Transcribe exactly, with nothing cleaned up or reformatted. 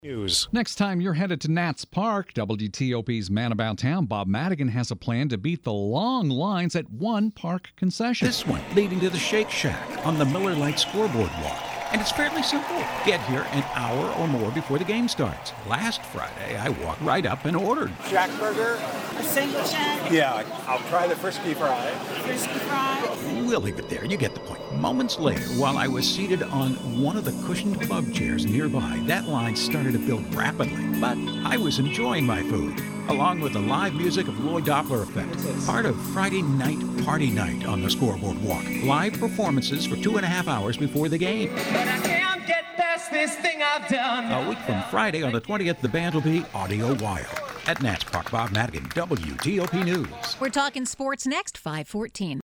News. Next time you're headed to Nats Park, W T O P's Man About Town, Bob Madigan has a plan to beat the long lines at one park concession. This one leading to the Shake Shack on the Miller Lite scoreboard walk. And it's fairly simple. Get here an hour or more before the game starts. Last Friday, I walked right up and ordered Shack Burger. A single shack? Yeah, I'll try the frisky fry. Frisky fry? We'll leave it there. You get the point. Moments later, while I was seated on one of the cushioned club chairs nearby, that line started to build rapidly. But I was enjoying my food, along with the live music of Lloyd Doppler Effect, part of Friday night party night on the scoreboard walk. Live performances for two and a half hours before the game. But I can't get past this thing I've done. A week from Friday on the twentieth, the band will be Audio Wild. At Nats Park, Bob Madigan, W T O P News. We're talking sports next, five fourteen.